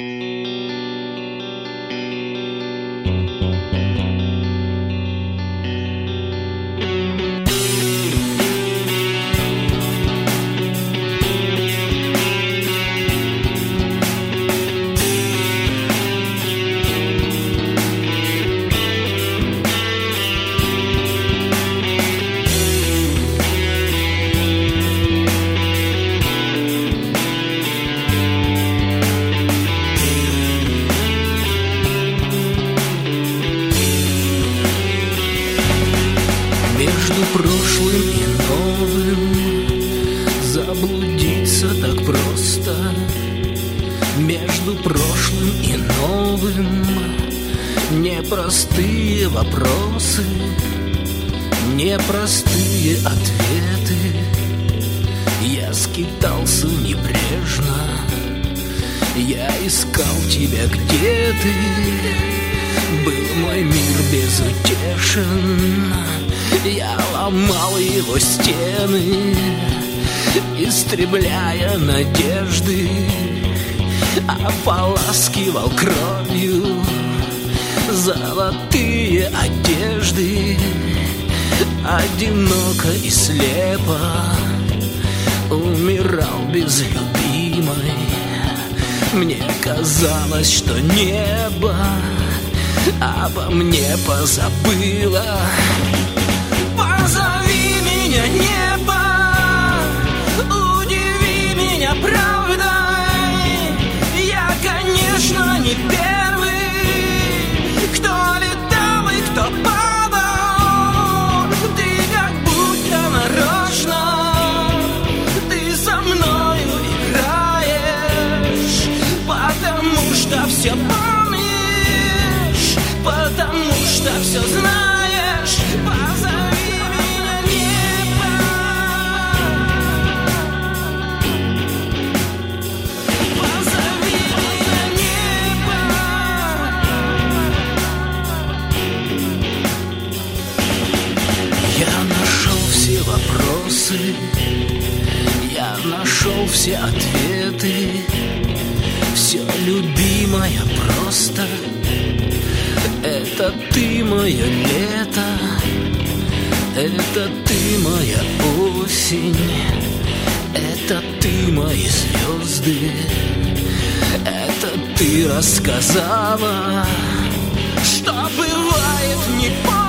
Между прошлым и новым заблудиться так просто. Между прошлым и новым непростые вопросы, непростые ответы. Я скитался небрежно, я искал тебя, где ты. Был мой мир безутешен, я ломал его стены, истребляя надежды, ополаскивал кровью золотые одежды. Одиноко и слепо умирал без любимой. Мне казалось, что небо обо мне позабыло. Позови меня, небо, удиви меня правдой. Я, конечно, не первый, кто летал и кто падал. Ты как будто нарочно, ты со мною играешь, потому что все помнишь, потому что все знаешь. Позови меня, небо, позови меня, небо. Я нашел все вопросы, я нашел все ответы. Все, любимая, просто это ты мое лето, это ты моя осень, это ты мои звезды, это ты рассказала, что бывает не